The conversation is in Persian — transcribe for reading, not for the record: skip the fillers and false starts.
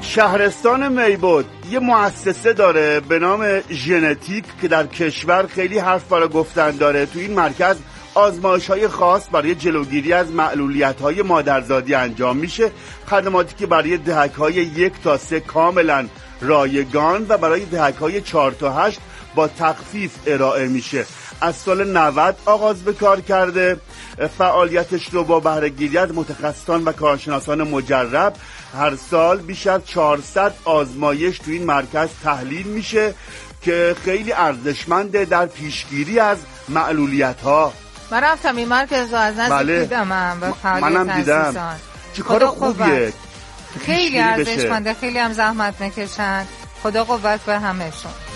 شهرستان میبود یه مؤسسه داره به نام ژنتیک که در کشور خیلی حرف برای گفتن داره. تو این مرکز آزمایش‌های خاص برای جلوگیری از معلولیت‌های مادرزادی انجام میشه، خدماتی که برای دهک‌های 1 تا 3 کاملا رایگان و برای دهک‌های 4 تا 8 با تخفیف ارائه میشه. از سال 90 آغاز به کار کرده. فعالیتش رو با بهره‌گیری از متخصصان و کارشناسان مجرب هر سال بیش از 400 آزمایش تو این مرکز تحلیل میشه که خیلی ارزشمنده در پیشگیری از معلولیت‌ها. من رفتم این مرکز رو از نزدیک دیدم. منم دیدم. چه کار خوبیه. خیلی ارزشمنده، خیلی هم زحمت میکشن. خدا قوت به همه‌شون.